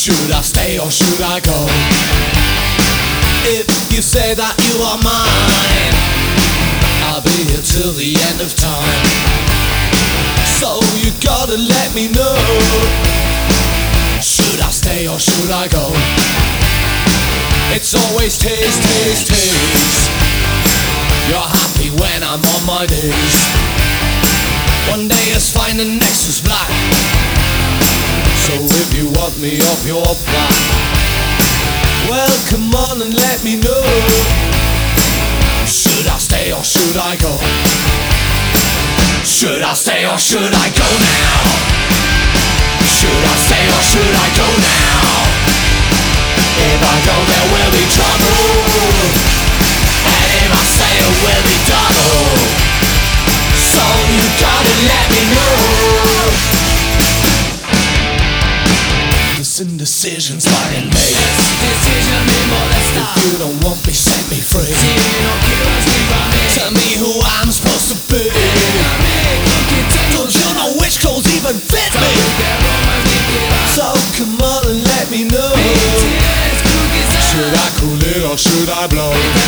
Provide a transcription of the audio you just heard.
Should I stay or should I go? If you say that you are mine, I'll be here till the end of time. So you gotta let me know, should I stay or should I go? It's always taste, taste, taste. You're happy when I'm on my days. One day is fine, the next is black. So if you want me off your back, well, come on and let me know, should I stay or should I go? Should I stay or should I go now? Should I stay or should I go now? If I go there will be trouble, and if I stay it will be double. So you gotta let me know. This indecision's lying late. If you don't want me, set me free. Tell me who I'm supposed to be. Don't you know which clothes even fit me? So come on and let me know, should I cool it or should I blow?